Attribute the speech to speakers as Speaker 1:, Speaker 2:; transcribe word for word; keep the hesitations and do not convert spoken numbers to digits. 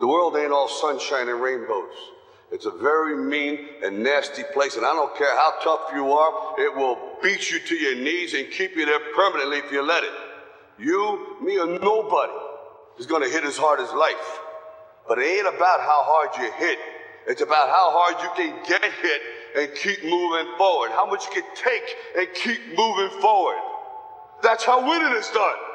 Speaker 1: The world ain't all sunshine and rainbows. It's a very mean and nasty place, and I don't care how tough you are, it will beat you to your knees and keep you there permanently if you let it. You, me, or nobody is gonna hit as hard as life. But it ain't about how hard you hit. It's about how hard you can get hit and keep moving forward. How much you can take and keep moving forward. That's how winning is done.